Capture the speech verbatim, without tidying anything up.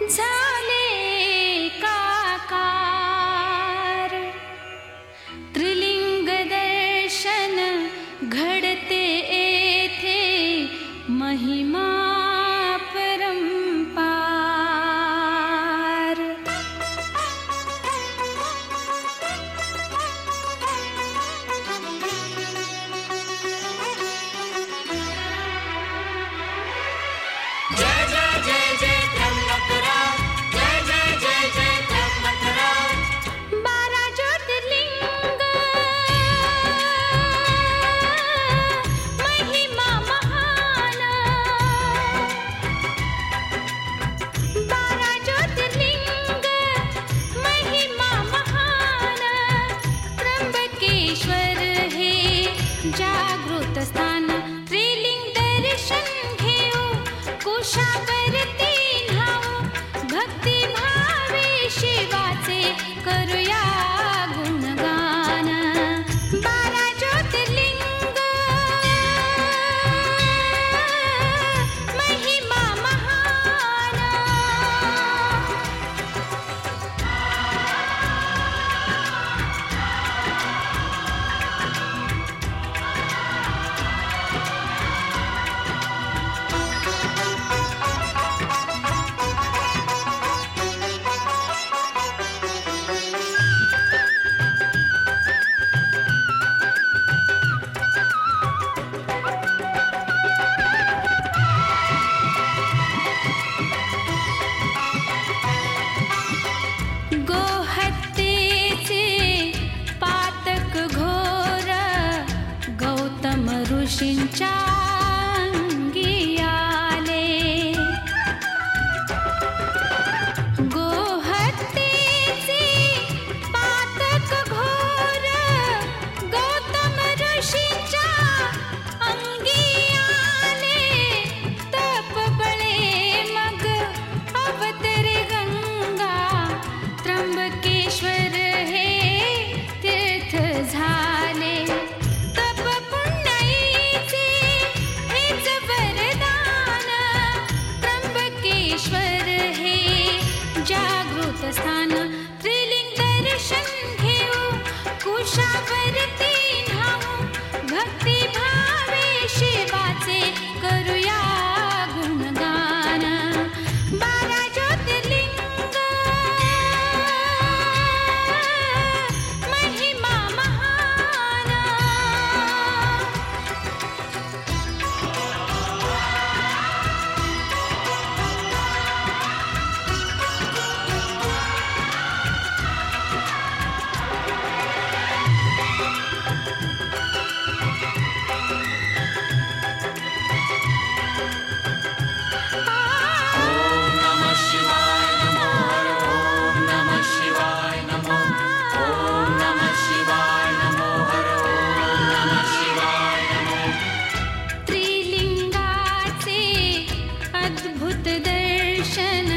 झाले काकार. त्रिलिंग दर्शन घडते येथे महिमा परंपार. जय जय जय जय त्र्यंबकराज, जय जय जय जय त्र्यंबकराज. बारा ज्योतिर्लिंग महिमा महान. बारा ज्योतिर्लिंग महिमा महान. त्र्यंबकेश्वर हे जागृत स्थान. त्रिलिंग दर्शन घेऊ कुशावरती न्हाऊ. भक्ती भावे शिवाचे करूया गुणगान. बारा ज्योतिर्लिंग महिमा महान. गोहत्येचे पातक घोर गौतम ऋषींच्या अंगी आले. गोहत्येचे पातक घोर गौतम ऋषींच्या अंगी आले. तप बळे मग अवतरे गंगा. त्र्यंबकेश्वर हे तीर्थ झाले. तप पुण्याईचे हेच वरदान. त्र्यंबकेश्वर हे जागृत स्थान. त्रिलिंग दर्शन घेऊ कुशावरती न्हाऊ. भक्ती भावे शिवाचे करूया गुणगान. बारा ज्योतिर्लिंग महिमा महान. ओम नमः शिवाय नमो हर. ओम नमः शिवाय नमो. ओम नमः शिवाय नमो हर. ओम नमः शिवाय नमो. त्रिलिंगाचे अद्भुत दर्शन